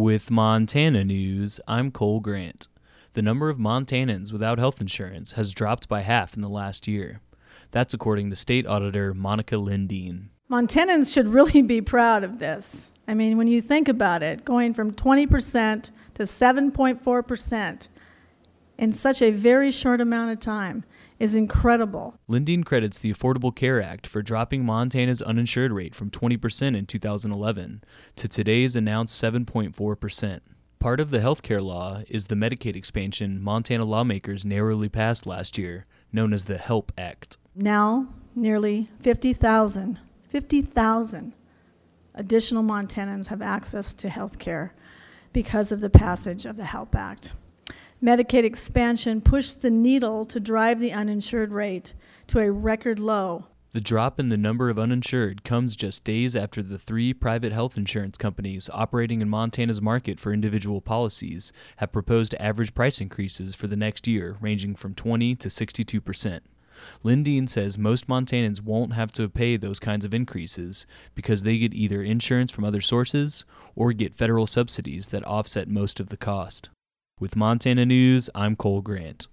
With Montana news, I'm Cole Grant. The number of Montanans without health insurance has dropped by half in the last year. That's according to State Auditor Monica Lindeen. Montanans should really be proud of this. I mean, when you think about it, going from 20% to 7.4% in such a very short amount of time is incredible. Lindeen credits the Affordable Care Act for dropping Montana's uninsured rate from 20% in 2011 to today's announced 7.4%. Part of the healthcare law is the Medicaid expansion Montana lawmakers narrowly passed last year, known as the HELP Act. Now, nearly 50,000 additional Montanans have access to health care because of the passage of the HELP Act. Medicaid expansion pushed the needle to drive the uninsured rate to a record low. The drop in the number of uninsured comes just days after the 3 private health insurance companies operating in Montana's market for individual policies have proposed average price increases for the next year ranging from 20 to 62%. Lindeen says most Montanans won't have to pay those kinds of increases because they get either insurance from other sources or get federal subsidies that offset most of the cost. With Montana News, I'm Cole Grant.